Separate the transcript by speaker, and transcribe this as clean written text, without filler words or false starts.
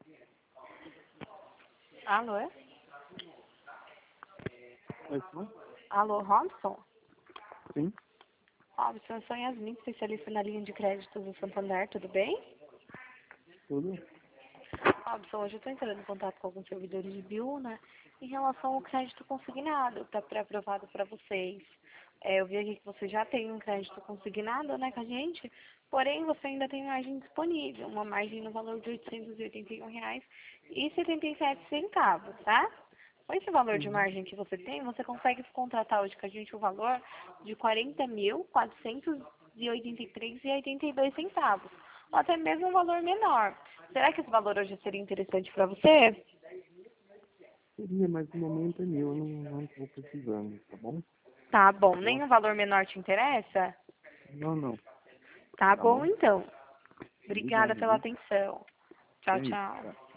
Speaker 1: Alô?
Speaker 2: Oi, sim?
Speaker 1: Alô, Robson?
Speaker 2: Sim,
Speaker 1: Robson, eu sou Yasmin, especialista na linha de crédito do Santander, tudo bem?
Speaker 2: tudo.
Speaker 1: Robson, hoje eu estou entrando em contato com alguns servidores de Biúna em relação ao crédito consignado, que está pré-aprovado para vocês. Eu vi aqui que você já tem um crédito consignado, né, com a gente, porém você ainda tem margem disponível, uma margem no valor de R$ 881,77, tá? Com esse valor de
Speaker 2: Uhum.
Speaker 1: margem que você tem, você consegue contratar hoje com a gente o valor de R$ 40.483,82, ou até mesmo um valor menor. Será que esse valor hoje seria interessante para você?
Speaker 2: Seria, mas no momento é meu, eu não estou precisando, tá bom?
Speaker 1: Tá bom.
Speaker 2: Boa.
Speaker 1: Nenhum valor menor te interessa?
Speaker 2: Não, não.
Speaker 1: Tá
Speaker 2: Tá
Speaker 1: bom,
Speaker 2: bom?
Speaker 1: então. Obrigada
Speaker 2: Obrigado,
Speaker 1: pela
Speaker 2: viu?
Speaker 1: atenção.
Speaker 2: Que
Speaker 1: Tchau,
Speaker 2: é isso, tchau.
Speaker 1: tchau.